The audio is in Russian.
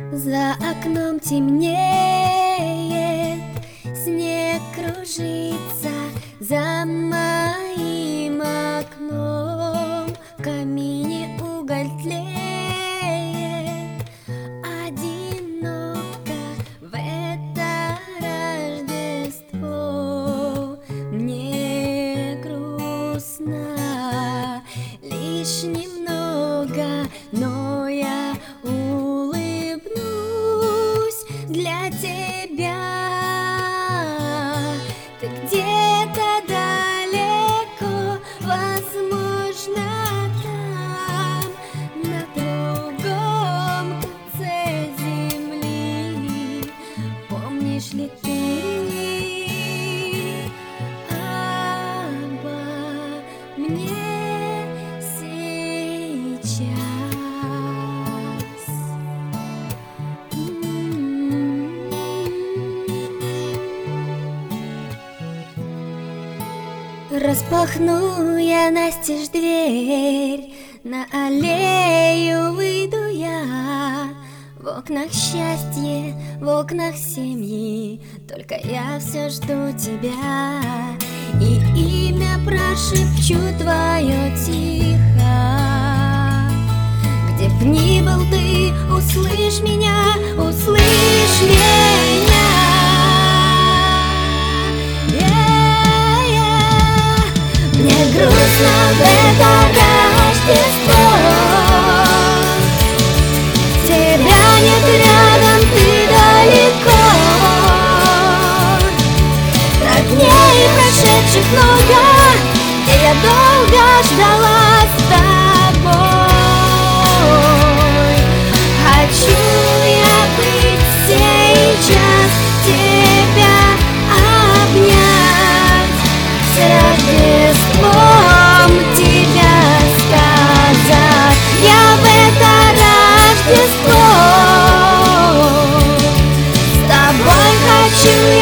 За окном темнеет, снег кружится за моим окном. В камине уголь тлеет, одиноко в это Рождество. Мне грустно лишь немного, но я для тебя. Ты где-то далеко, возможно, там, на другом конце земли. Помнишь ли ты обо мне сейчас? Распахну я настежь дверь, на аллею выйду я. В окнах счастье, в окнах семьи, только я все жду тебя. И имя прошепчу твое тихо. Где б ни был ты, услышь меня, услышь меня. Мне грустно в это Рождество. Тебя нет рядом, ты далеко. Про дней прошедших много, где я долго ждала с тобой. Хочу я быть сейчас, тебя обнять, с Рождеством тебя сказать. Я в это Рождество с тобой хочу.